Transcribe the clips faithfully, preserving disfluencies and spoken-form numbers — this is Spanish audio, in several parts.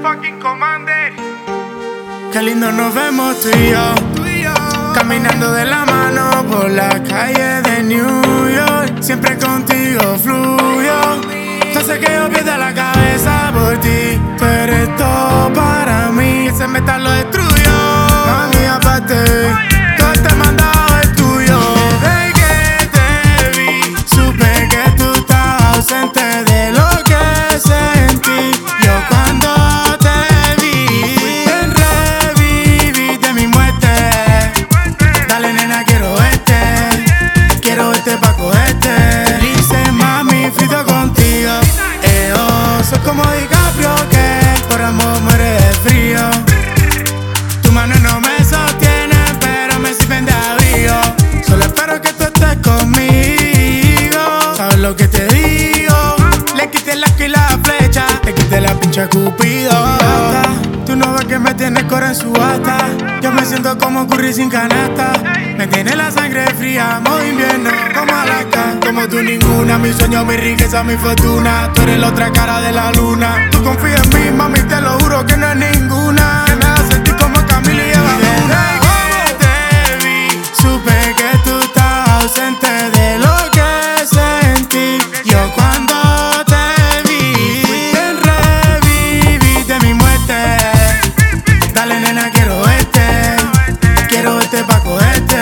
fucking Commander. Qué lindo nos vemos tú y yo, Tú y yo. caminando de la mano por la calle de New York. Siempre contigo fluyo. Yo sé que yo pierdo la cabeza por ti. Tú eres todo para mí. Ese metal lo destruyó. Mami, aparte, todo este mandado es tuyo. Desde que te vi, supe que tú estás ausente de lo que sentí. Yo cuando te vi, reviví de mi muerte. Dale, nena, quiero verte. Quiero verte pa' cogerte. Dice, mami, frito contigo. Eh, oh, soy como DiCaprio que por amor muere de frío. Tu mano no me sostiene, pero me sirven de abrigo. Solo espero que tú estés conmigo. ¿Sabes lo que te digo? Le quité el arco y la flecha, te quité la pinche Cupido. Tú no ves que me tienes cora en su bata. Yo me siento como Curry sin canasta. Me tiene la sangre fría, modo invierno, como Alaska. Como tú ninguna, mi sueño, mi riqueza, mi fortuna. Tú eres la otra cara de la luna. Tú confías en mí, mami, te lo juro que no es ninguna. Que me hace sentir como Camilo y Eva Luna. Desde que te vi, supe que tú estás ausente de lo que sentí. Yo cuando te vi, reviví de mi muerte. Dale, nena, quiero verte. Quiero verte pa' cogerte.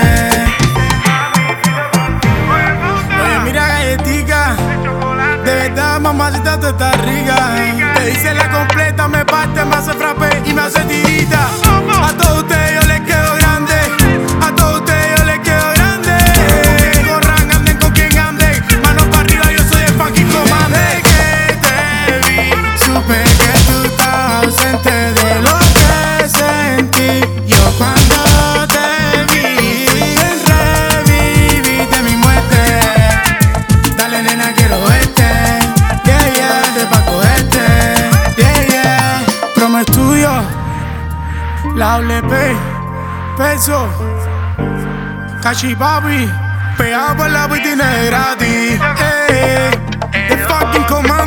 Oye, mira, galletica. De verdad, mamacita, tú estás rica. Te hice la completa, me parte, me hace frappé y me hace tirita. A todos ustedes yo les quedo grande. A todos ustedes yo les quedo grande. Corran, anden con quien anden. Manos para arriba, yo soy el fucking Commander. Desde que te vi, supe que tú estás ausente de lo que sentí. Yo cuando te vi, reviví de mi muerte. Dale, nena, quiero verte. Yeah, yeah, vente pa' cogerte. Yeah, yeah. Promo Estudio, la W P, Peso, Cachi Papi, pegado por la piscina de gratis. Eh, eh, the fucking Commander.